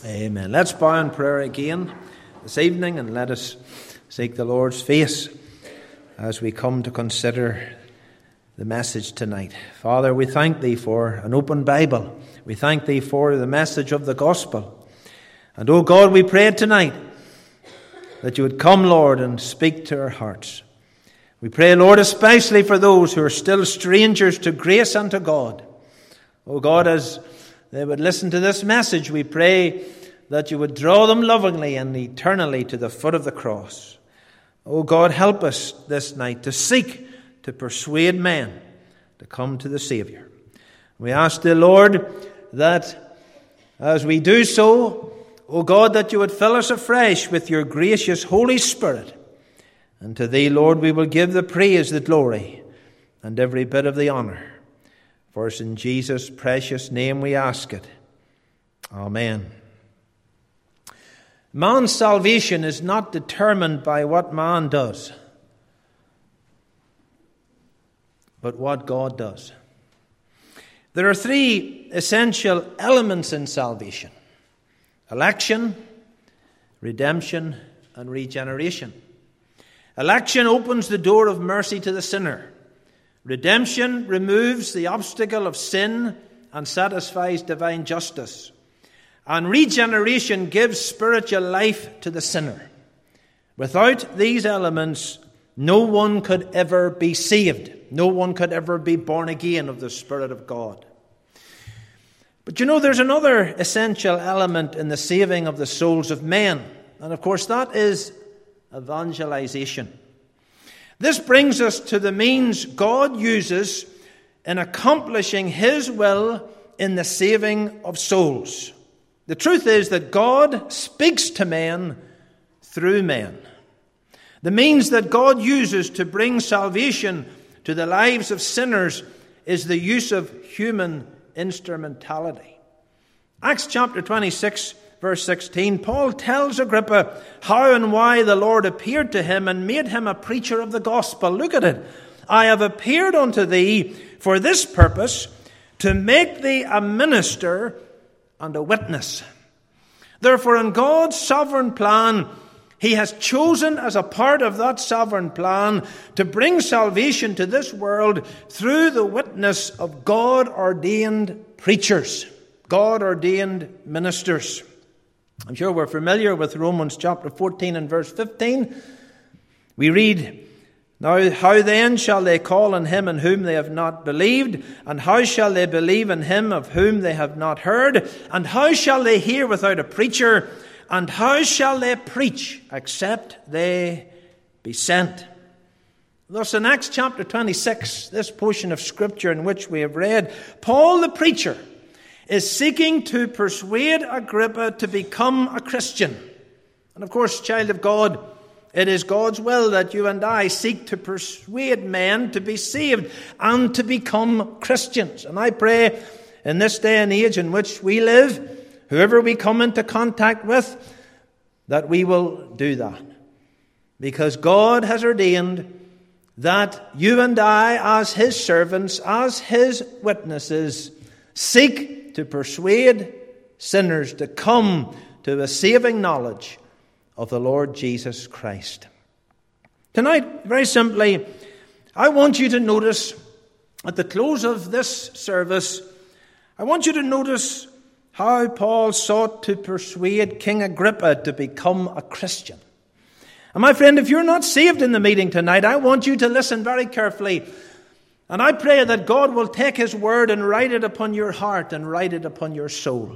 Amen. Let's bow in prayer again this evening and let us seek the Lord's face as we come to consider the message tonight. Father, we thank Thee for an open Bible. We thank Thee for the message of the gospel. And, oh God, we pray tonight that You would come, Lord, and speak to our hearts. We pray, Lord, especially for those who are still strangers to grace and to God. Oh God, as they would listen to this message, we pray that You would draw them lovingly and eternally to the foot of the cross. Oh God, help us this night to seek to persuade men to come to the Saviour. We ask Thee, Lord, that as we do so, oh God, that You would fill us afresh with Your gracious Holy Spirit. And to Thee, Lord, we will give the praise, the glory, and every bit of the honour. For it's in Jesus' precious name we ask it. Amen. Man's salvation is not determined by what man does, but what God does. There are three essential elements in salvation: election, redemption, and regeneration. Election opens the door of mercy to the sinner. Redemption removes the obstacle of sin and satisfies divine justice. And regeneration gives spiritual life to the sinner. Without these elements, no one could ever be saved. No one could ever be born again of the Spirit of God. But you know, there's another essential element in the saving of the souls of men. And of course, that is evangelization. This brings us to the means God uses in accomplishing His will in the saving of souls. The truth is that God speaks to men through men. The means that God uses to bring salvation to the lives of sinners is the use of human instrumentality. Acts chapter 26, verse 16, Paul tells Agrippa how and why the Lord appeared to him and made him a preacher of the gospel. Look at it. I have appeared unto thee for this purpose, to make thee a minister and a witness. Therefore, in God's sovereign plan, He has chosen as a part of that sovereign plan to bring salvation to this world through the witness of God-ordained preachers, God-ordained ministers. I'm sure we're familiar with Romans chapter 14 and verse 15. We read, Now how then shall they call on Him in whom they have not believed? And how shall they believe in Him of whom they have not heard? And how shall they hear without a preacher? And how shall they preach except they be sent? Thus in Acts chapter 26, this portion of Scripture in which we have read, Paul the preacher is seeking to persuade Agrippa to become a Christian. And of course, child of God, it is God's will that you and I seek to persuade men to be saved and to become Christians. And I pray in this day and age in which we live, whoever we come into contact with, that we will do that. Because God has ordained that you and I, as His servants, as His witnesses, seek to persuade sinners to come to a saving knowledge of the Lord Jesus Christ. Tonight, very simply, I want you to notice at the close of this service, I want you to notice how Paul sought to persuade King Agrippa to become a Christian. And my friend, if you're not saved in the meeting tonight, I want you to listen very carefully. And I pray that God will take His word and write it upon your heart and write it upon your soul.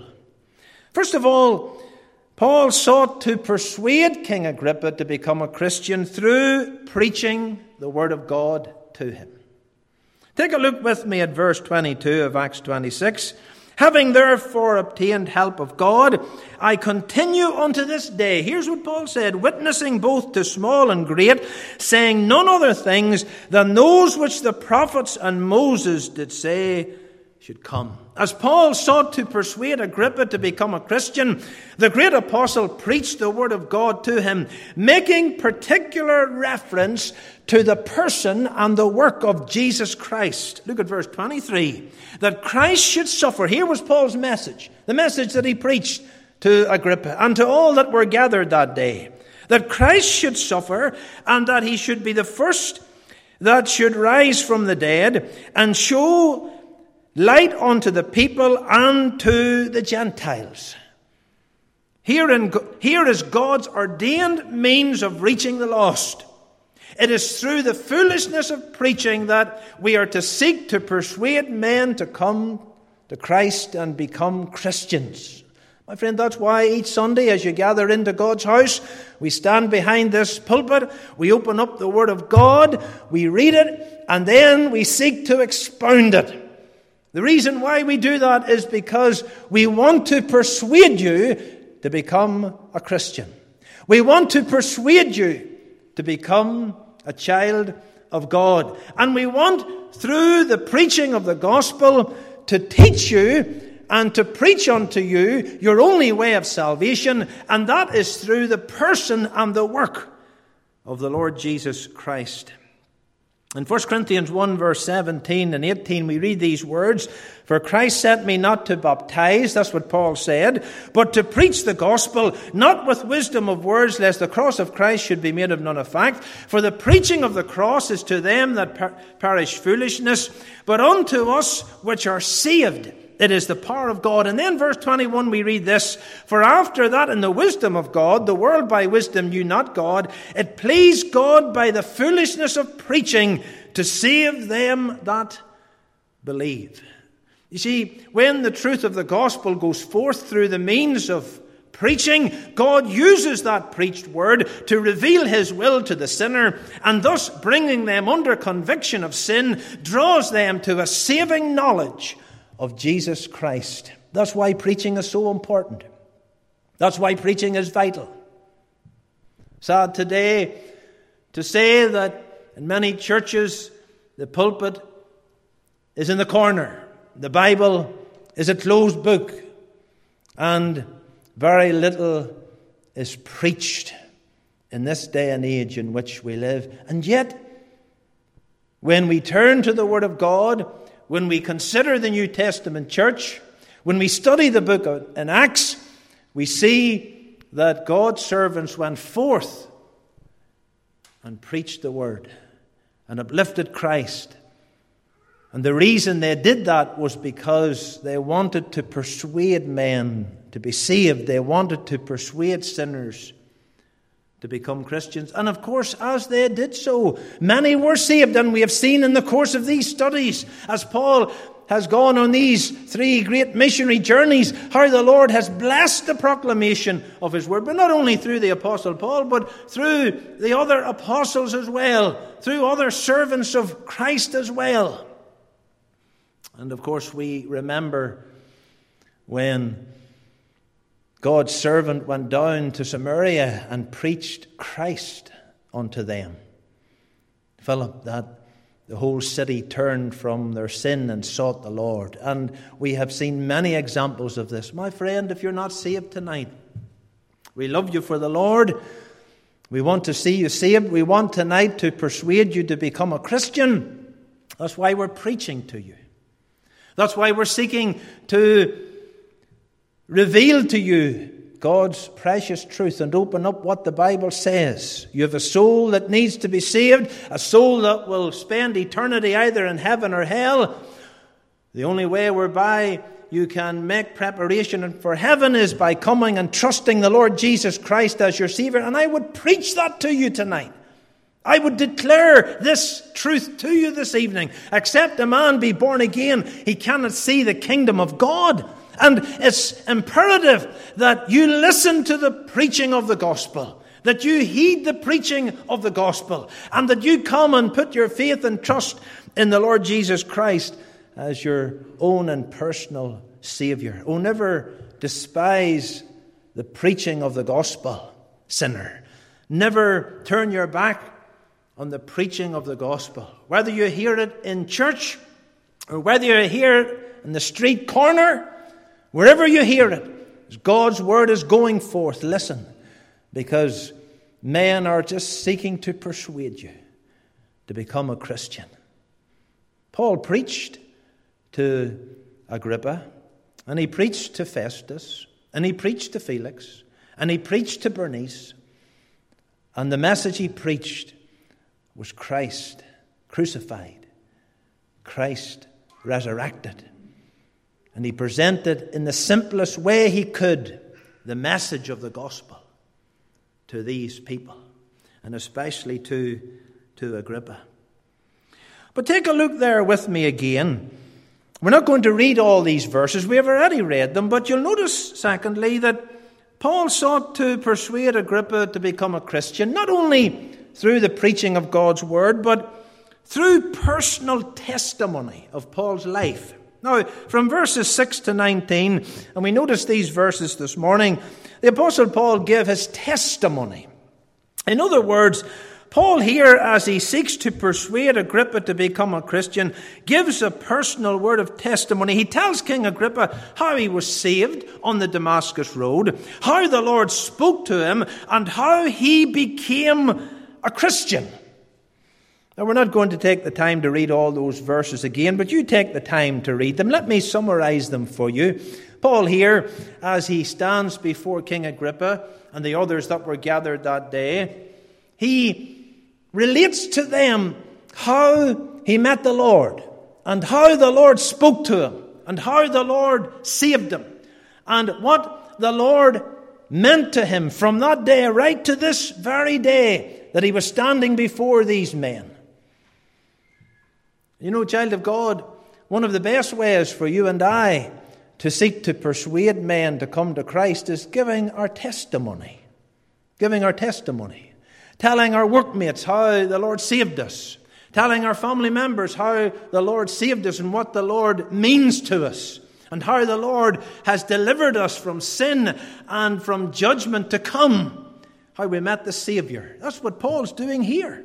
First of all, Paul sought to persuade King Agrippa to become a Christian through preaching the word of God to him. Take a look with me at verse 22 of Acts 26. Having therefore obtained help of God, I continue unto this day. Here's what Paul said, witnessing both to small and great, saying none other things than those which the prophets and Moses did say should come. As Paul sought to persuade Agrippa to become a Christian, the great apostle preached the word of God to him, making particular reference to the person and the work of Jesus Christ. Look at verse 23. That Christ should suffer. Here was Paul's message, the message that he preached to Agrippa and to all that were gathered that day, that Christ should suffer, and that he should be the first that should rise from the dead, and show light unto the people and to the Gentiles. Here is God's ordained means of reaching the lost. It is through the foolishness of preaching that we are to seek to persuade men to come to Christ and become Christians. My friend, that's why each Sunday as you gather into God's house, we stand behind this pulpit, we open up the Word of God, we read it, and then we seek to expound it. The reason why we do that is because we want to persuade you to become a Christian. We want to persuade you to become a child of God. And we want, through the preaching of the gospel, to teach you and to preach unto you your only way of salvation, and that is through the person and the work of the Lord Jesus Christ. In 1 Corinthians 1 verse 17 and 18 we read these words, "For Christ sent me not to baptize," that's what Paul said, "but to preach the gospel, not with wisdom of words, lest the cross of Christ should be made of none effect. For the preaching of the cross is to them that perish foolishness, but unto us which are saved it is the power of God." And then verse 21 we read this, "For after that in the wisdom of God, the world by wisdom knew not God, it pleased God by the foolishness of preaching to save them that believe." You see, when the truth of the gospel goes forth through the means of preaching, God uses that preached word to reveal his will to the sinner, and thus bringing them under conviction of sin, draws them to a saving knowledge of Jesus Christ. That's why preaching is so important. That's why preaching is vital. Sad today to say that in many churches the pulpit is in the corner. The Bible is a closed book, and very little is preached in this day and age in which we live. And yet, when we turn to the Word of God, when we consider the New Testament church, when we study the book in Acts, we see that God's servants went forth and preached the Word and uplifted Christ. And the reason they did that was because they wanted to persuade men to be saved. They wanted to persuade sinners to become Christians. And of course, as they did so, many were saved. And we have seen in the course of these studies, as Paul has gone on these 3 great missionary journeys, how the Lord has blessed the proclamation of his word. But not only through the Apostle Paul, but through the other apostles as well, through other servants of Christ as well. And of course, we remember when God's servant went down to Samaria and preached Christ unto them. Philip, that the whole city turned from their sin and sought the Lord. And we have seen many examples of this. My friend, if you're not saved tonight, we love you for the Lord. We want to see you saved. We want tonight to persuade you to become a Christian. That's why we're preaching to you. That's why we're seeking to reveal to you God's precious truth and open up what the Bible says. You have a soul that needs to be saved, a soul that will spend eternity either in heaven or hell. The only way whereby you can make preparation for heaven is by coming and trusting the Lord Jesus Christ as your Savior. And I would preach that to you tonight. I would declare this truth to you this evening. Except a man be born again, he cannot see the kingdom of God. And it's imperative that you listen to the preaching of the gospel, that you heed the preaching of the gospel, and that you come and put your faith and trust in the Lord Jesus Christ as your own and personal Savior. Oh, never despise the preaching of the gospel, sinner. Never turn your back on the preaching of the gospel. Whether you hear it in church or whether you hear it in the street corner, wherever you hear it, as God's word is going forth, listen, because men are just seeking to persuade you to become a Christian. Paul preached to Agrippa, and he preached to Festus, And he preached to Felix. And he preached to Bernice. And the message he preached was Christ crucified, Christ resurrected. And he presented in the simplest way he could the message of the gospel to these people, and especially to Agrippa. But take a look there with me again. We're not going to read all these verses. We have already read them. But you'll notice, secondly, that Paul sought to persuade Agrippa to become a Christian, not only through the preaching of God's word, but through personal testimony of Paul's life. Now, from verses 6 to 19, and we notice these verses this morning, the Apostle Paul gave his testimony. In other words, Paul here, as he seeks to persuade Agrippa to become a Christian, gives a personal word of testimony. He tells King Agrippa how he was saved on the Damascus road, how the Lord spoke to him, and how he became a Christian. Now, we're not going to take the time to read all those verses again, but you take the time to read them. Let me summarize them for you. Paul here, as he stands before King Agrippa and the others that were gathered that day, he relates to them how he met the Lord, and how the Lord spoke to him, and how the Lord saved him, and what the Lord meant to him from that day right to this very day that he was standing before these men. You know, child of God, one of the best ways for you and I to seek to persuade men to come to Christ is giving our testimony. Giving our testimony. Telling our workmates how the Lord saved us. Telling our family members how the Lord saved us and what the Lord means to us. And how the Lord has delivered us from sin and from judgment to come. How we met the Savior. That's what Paul's doing here.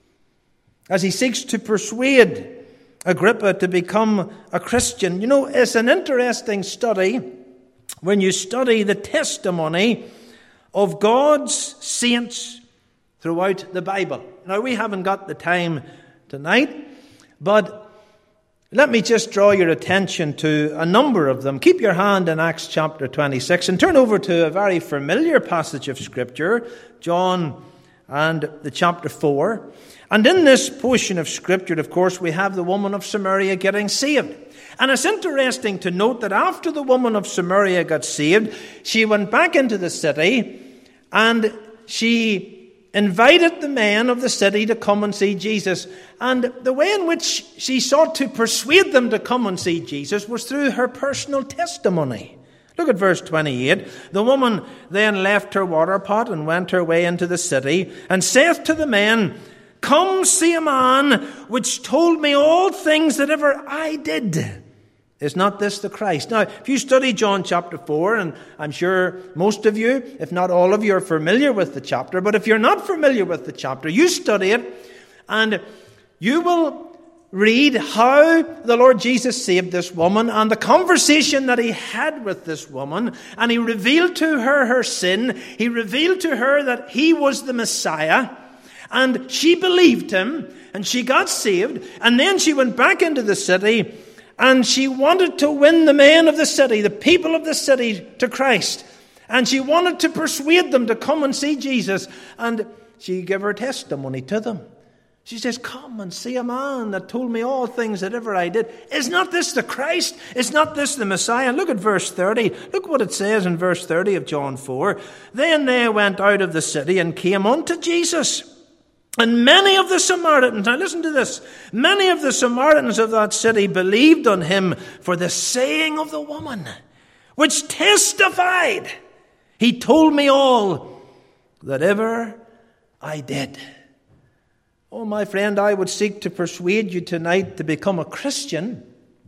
As he seeks to persuade Agrippa to become a Christian. You know, it's an interesting study when you study the testimony of God's saints throughout the Bible. Now, we haven't got the time tonight, but let me just draw your attention to a number of them. Keep your hand in Acts chapter 26 and turn over to a very familiar passage of Scripture, John and the chapter 4. And in this portion of Scripture, of course, we have the woman of Samaria getting saved. And it's interesting to note that after the woman of Samaria got saved, she went back into the city and she invited the men of the city to come and see Jesus. And the way in which she sought to persuade them to come and see Jesus was through her personal testimony. Look at verse 28. The woman then left her water pot and went her way into the city and saith to the men, Come see a man which told me all things that ever I did. Is not this the Christ? Now, if you study John chapter 4, and I'm sure most of you, if not all of you, are familiar with the chapter, but if you're not familiar with the chapter, you study it, and you will read how the Lord Jesus saved this woman, and the conversation that he had with this woman, and he revealed to her her sin. He revealed to her that he was the Messiah, and she believed him, and she got saved, and then she went back into the city, and she wanted to win the men of the city, the people of the city, to Christ. And she wanted to persuade them to come and see Jesus. And she gave her testimony to them. She says, Come and see a man that told me all things that ever I did. Is not this the Christ? Is not this the Messiah? Look at verse 30. Look what it says in verse 30 of John 4. Then they went out of the city and came unto Jesus. And many of the Samaritans, now listen to this, many of the Samaritans of that city believed on him for the saying of the woman, which testified, He told me all that ever I did. Oh, my friend, I would seek to persuade you tonight to become a Christian.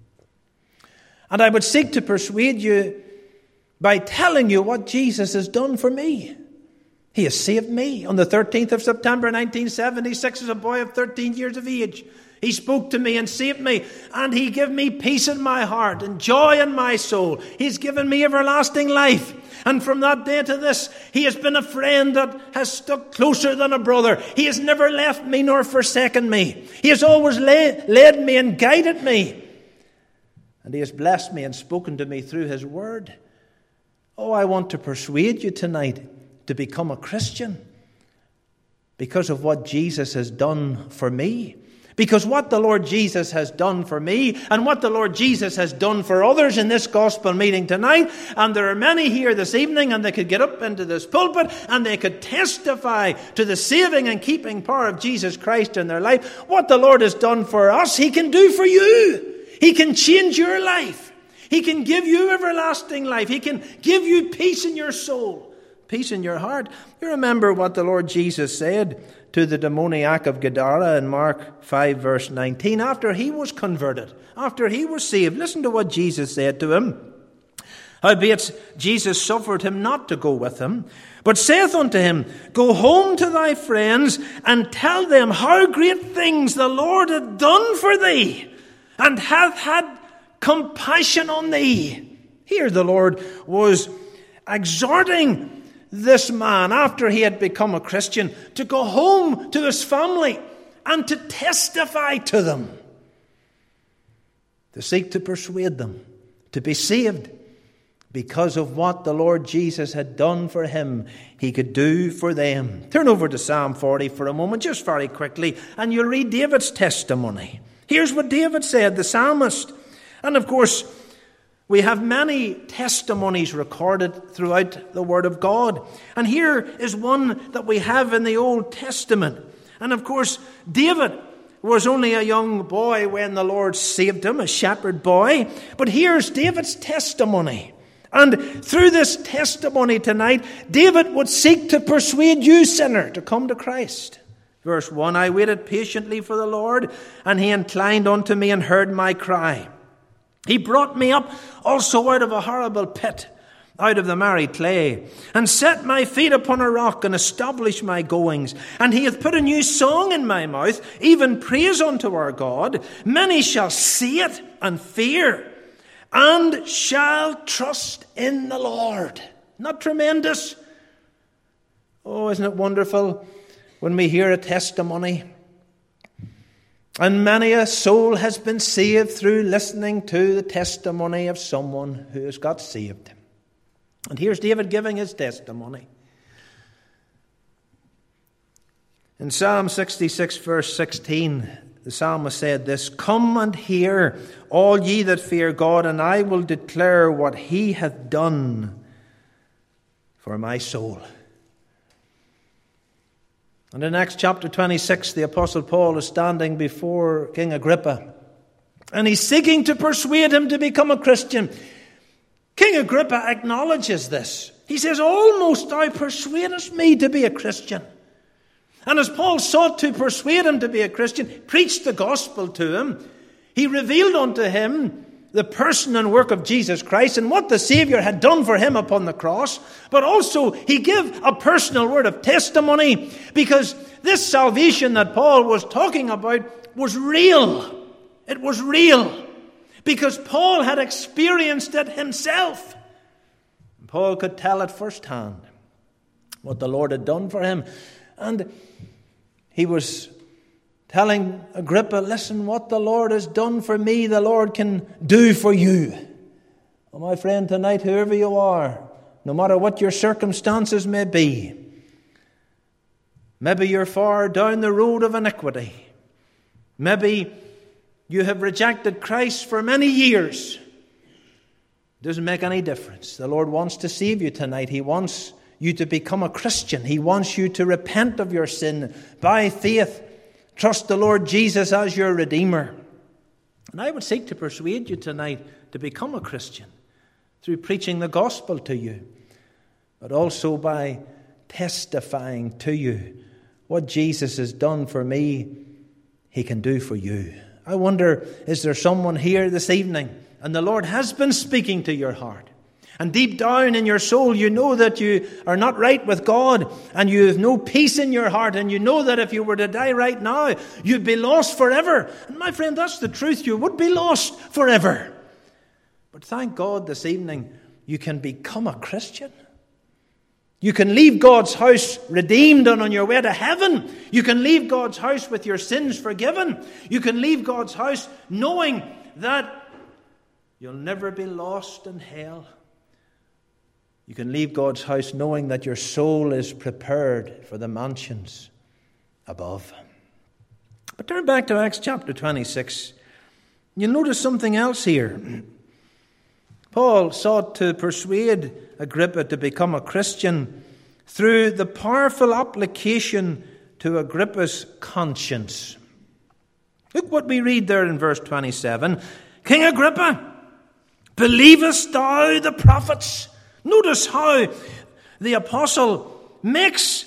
And I would seek to persuade you by telling you what Jesus has done for me. He has saved me. On the 13th of September 1976, as a boy of 13 years of age, He spoke to me and saved me, and He gave me peace in my heart and joy in my soul. He's given me everlasting life. And from that day to this, He has been a friend that has stuck closer than a brother. He has never left me nor forsaken me. He has always led me and guided me. And He has blessed me and spoken to me through His word. Oh, I want to persuade you tonight to become a Christian because of what Jesus has done for me. Because what the Lord Jesus has done for me and what the Lord Jesus has done for others in this gospel meeting tonight, and there are many here this evening, and they could get up into this pulpit and they could testify to the saving and keeping power of Jesus Christ in their life. What the Lord has done for us, He can do for you. He can change your life. He can give you everlasting life. He can give you peace in your soul, peace in your heart. You remember what the Lord Jesus said to the demoniac of Gadara in Mark 5 verse 19. After he was converted, after he was saved, listen to what Jesus said to him. Howbeit Jesus suffered him not to go with him, but saith unto him, Go home to thy friends, and tell them how great things the Lord hath done for thee, and hath had compassion on thee. Here the Lord was exhorting this man, after he had become a Christian, to go home to his family and to testify to them, to seek to persuade them to be saved because of what the Lord Jesus had done for him. He could do for them. Turn over to Psalm 40 for a moment, just very quickly, and you'll read David's testimony. Here's what David said, the psalmist. And of course, we have many testimonies recorded throughout the Word of God. And here is one that we have in the Old Testament. And of course, David was only a young boy when the Lord saved him, a shepherd boy. But here's David's testimony. And through this testimony tonight, David would seek to persuade you, sinner, to come to Christ. Verse 1, I waited patiently for the Lord, and He inclined unto me and heard my cry. He brought me up also out of a horrible pit, out of the miry clay, and set my feet upon a rock, and established my goings. And He hath put a new song in my mouth, even praise unto our God. Many shall see it and fear, and shall trust in the Lord. Not tremendous? Oh, isn't it wonderful when we hear a testimony? And many a soul has been saved through listening to the testimony of someone who has got saved. And here's David giving his testimony. In Psalm 66 verse 16, the psalmist said this, Come and hear, all ye that fear God, and I will declare what He hath done for my soul. And in Acts chapter 26, the Apostle Paul is standing before King Agrippa, and he's seeking to persuade him to become a Christian. King Agrippa acknowledges this. He says, Almost thou persuadest me to be a Christian. And as Paul sought to persuade him to be a Christian, preached the gospel to him, he revealed unto him the person and work of Jesus Christ and what the Savior had done for him upon the cross. But also he gave a personal word of testimony, because this salvation that Paul was talking about was real. It was real because Paul had experienced it himself. Paul could tell it firsthand what the Lord had done for him. And he was telling Agrippa, listen, what the Lord has done for me, the Lord can do for you. Oh, my friend, tonight, whoever you are, no matter what your circumstances may be, maybe you're far down the road of iniquity. Maybe you have rejected Christ for many years. It doesn't make any difference. The Lord wants to save you tonight. He wants you to become a Christian. He wants you to repent of your sin by faith. Trust the Lord Jesus as your Redeemer. And I would seek to persuade you tonight to become a Christian through preaching the gospel to you, but also by testifying to you what Jesus has done for me, He can do for you. I wonder, is there someone here this evening and the Lord has been speaking to your heart? And deep down in your soul, you know that you are not right with God, and you have no peace in your heart, and you know that if you were to die right now, you'd be lost forever. And my friend, that's the truth. You would be lost forever. But thank God this evening, you can become a Christian. You can leave God's house redeemed and on your way to heaven. You can leave God's house with your sins forgiven. You can leave God's house knowing that you'll never be lost in hell. You can leave God's house knowing that your soul is prepared for the mansions above. But turn back to Acts chapter 26. You'll notice something else here. Paul sought to persuade Agrippa to become a Christian through the powerful application to Agrippa's conscience. Look what we read there in verse 27. King Agrippa, believest thou the prophets? Notice how the apostle makes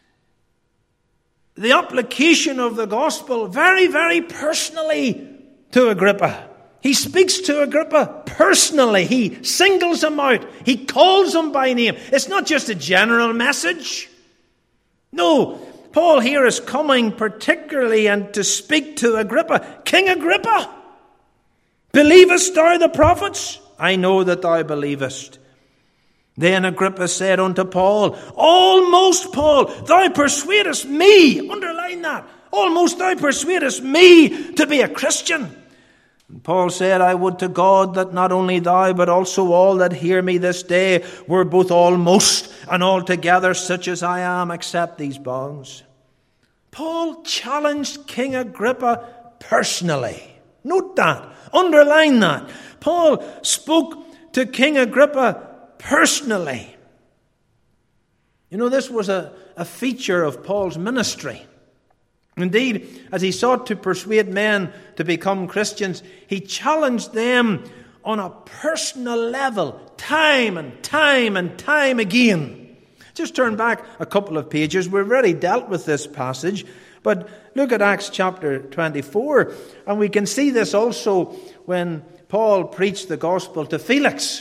the application of the gospel very, very personally to Agrippa. He speaks to Agrippa personally. He singles him out. He calls him by name. It's not just a general message. No, Paul here is coming particularly and to speak to Agrippa. King Agrippa, believest thou the prophets? I know that thou believest. Then Agrippa said unto Paul, almost, Paul, thou persuadest me, underline that, almost thou persuadest me to be a Christian. And Paul said, I would to God that not only thou, but also all that hear me this day were both almost and altogether such as I am, except these bonds. Paul challenged King Agrippa personally. Note that. Underline that. Paul spoke to King Agrippa personally. You know, this was a feature of Paul's ministry. Indeed, as he sought to persuade men to become Christians, he challenged them on a personal level, time and time again. Just turn back a couple of pages. We've already dealt with this passage, but look at Acts chapter 24, and we can see this also when Paul preached the gospel to Felix.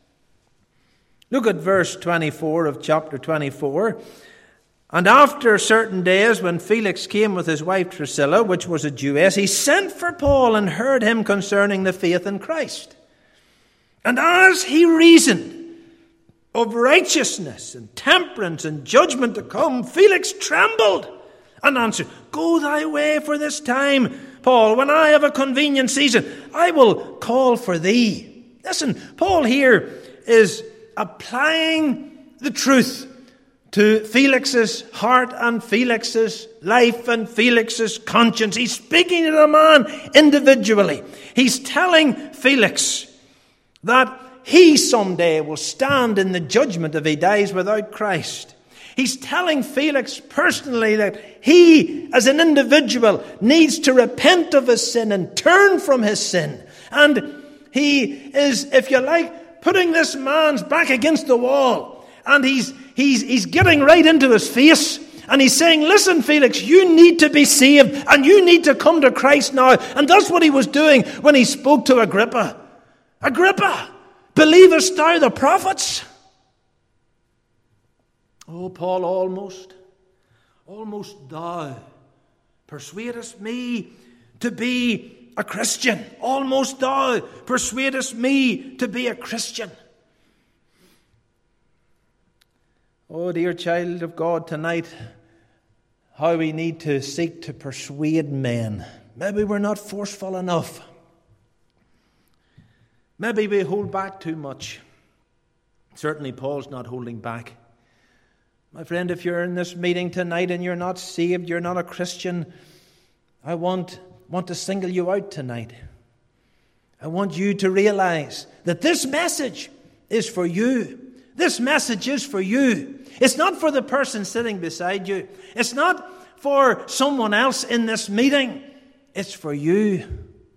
Look at verse 24 of chapter 24. And after certain days, when Felix came with his wife Drusilla, which was a Jewess, he sent for Paul and heard him concerning the faith in Christ. And as he reasoned of righteousness and temperance and judgment to come, Felix trembled and answered, Go thy way for this time, Paul. When I have a convenient season, I will call for thee. Listen, Paul here is applying the truth to Felix's heart and Felix's life and Felix's conscience. He's speaking to the man individually. He's telling Felix that he someday will stand in the judgment if he dies without Christ. He's telling Felix personally that he, as an individual, needs to repent of his sin and turn from his sin. And he is, if you like, putting this man's back against the wall. And he's getting right into his face. And he's saying, listen, Felix, you need to be saved. And you need to come to Christ now. And that's what he was doing when he spoke to Agrippa. Agrippa, believest thou the prophets? Oh, Paul, almost thou persuadest me to be a Christian. Almost thou persuadest me to be a Christian. Oh, dear child of God, tonight, how we need to seek to persuade men. Maybe we're not forceful enough. Maybe we hold back too much. Certainly Paul's not holding back. My friend, if you're in this meeting tonight and you're not saved, you're not a Christian, I want to single you out tonight. I want you to realize that this message is for you. This message is for you. It's not for the person sitting beside you. It's not for someone else in this meeting. It's for you.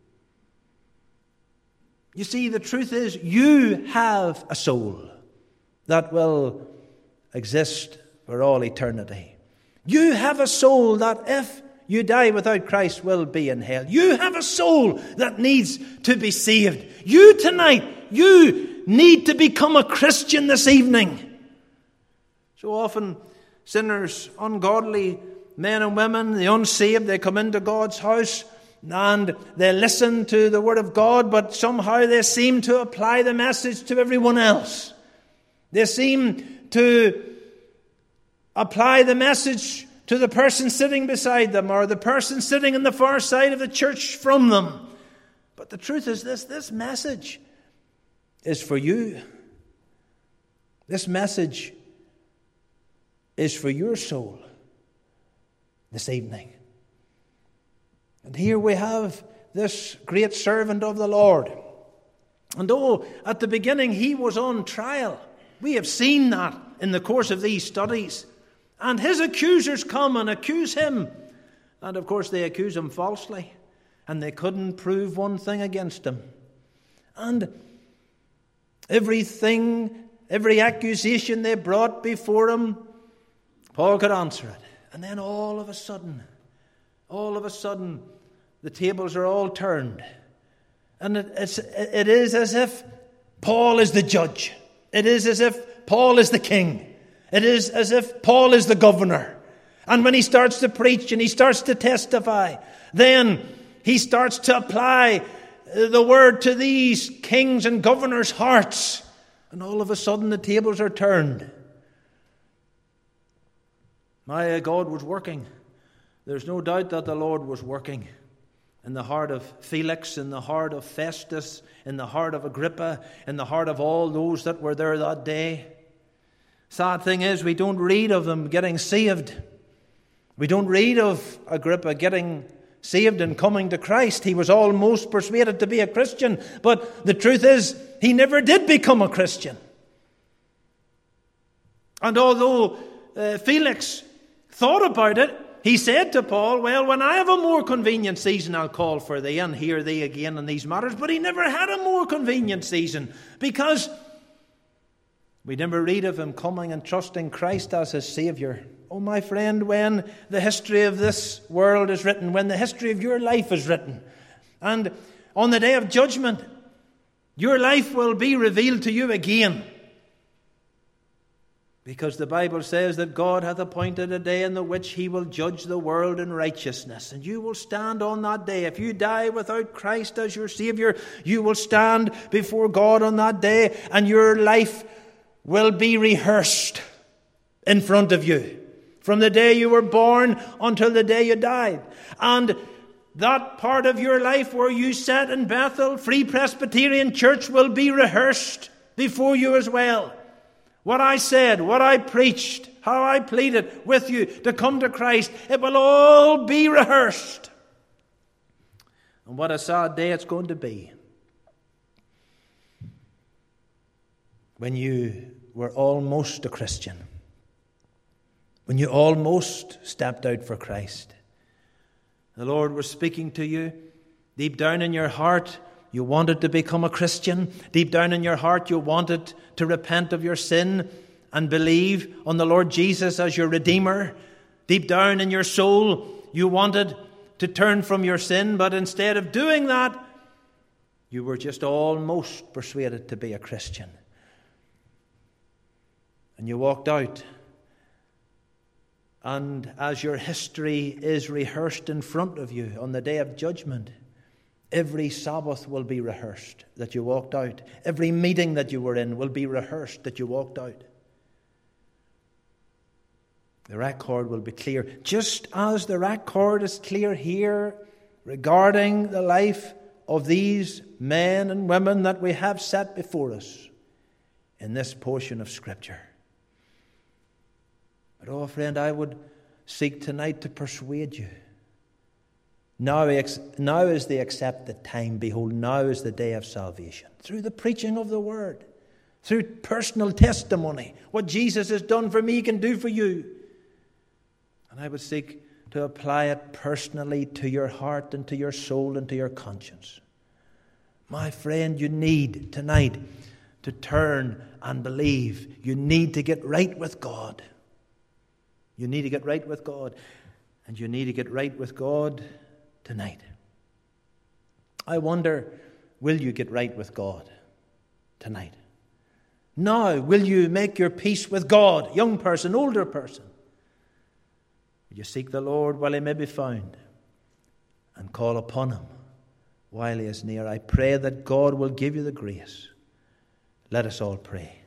You see, the truth is, you have a soul that will exist for all eternity. You have a soul that, if you die without Christ, will be in hell. You have a soul that needs to be saved. You tonight, you need to become a Christian this evening. So often, sinners, ungodly men and women, the unsaved, they come into God's house and they listen to the Word of God, but somehow they seem to apply the message to everyone else. They seem to apply the message to the person sitting beside them or the person sitting on the far side of the church from them. But the truth is this message is for you. This message is for your soul this evening. And here we have this great servant of the Lord. And though at the beginning he was on trial, we have seen that in the course of these studies. And his accusers come and accuse him. And of course they accuse him falsely. And they couldn't prove one thing against him. And every accusation they brought before him, Paul could answer it. And then all of a sudden, the tables are all turned. And it is as if Paul is the judge. It is as if Paul is the king. It is as if Paul is the governor. And when he starts to preach and he starts to testify, then he starts to apply the word to these kings and governors' hearts. And all of a sudden the tables are turned. My God was working. There's no doubt that the Lord was working in the heart of Felix, in the heart of Festus, in the heart of Agrippa, in the heart of all those that were there that day. Sad thing is, we don't read of them getting saved. We don't read of Agrippa getting saved and coming to Christ. He was almost persuaded to be a Christian, but the truth is, he never did become a Christian. And although Felix thought about it, he said to Paul, well, when I have a more convenient season, I'll call for thee and hear thee again in these matters. But he never had a more convenient season, because we never read of him coming and trusting Christ as his Savior. Oh, my friend, when the history of this world is written, when the history of your life is written, and on the day of judgment, your life will be revealed to you again. Because the Bible says that God hath appointed a day in the which he will judge the world in righteousness. And you will stand on that day. If you die without Christ as your Savior, you will stand before God on that day, and your life will be rehearsed in front of you. From the day you were born until the day you died. And that part of your life where you sat in Bethel Free Presbyterian Church will be rehearsed before you as well. What I said, what I preached, how I pleaded with you to come to Christ, it will all be rehearsed. And what a sad day it's going to be when you were almost a Christian, when you almost stepped out for Christ. The Lord was speaking to you deep down in your heart. You wanted to become a Christian. Deep down in your heart, you wanted to repent of your sin and believe on the Lord Jesus as your Redeemer. Deep down in your soul, you wanted to turn from your sin, but instead of doing that, you were just almost persuaded to be a Christian. And you walked out. And as your history is rehearsed in front of you on the day of judgment, every Sabbath will be rehearsed that you walked out. Every meeting that you were in will be rehearsed that you walked out. The record will be clear. Just as the record is clear here regarding the life of these men and women that we have set before us in this portion of Scripture. But, oh friend, I would seek tonight to persuade you. Now is the accepted time. Behold, now is the day of salvation. Through the preaching of the Word, through personal testimony, what Jesus has done for me, He can do for you. And I would seek to apply it personally to your heart and to your soul and to your conscience. My friend, you need tonight to turn and believe. You need to get right with God. You need to get right with God. And you need to get right with God tonight. I wonder, will you get right with God tonight? Now, will you make your peace with God, young person, older person? Will you seek the Lord while He may be found and call upon Him while He is near? I pray that God will give you the grace. Let us all pray.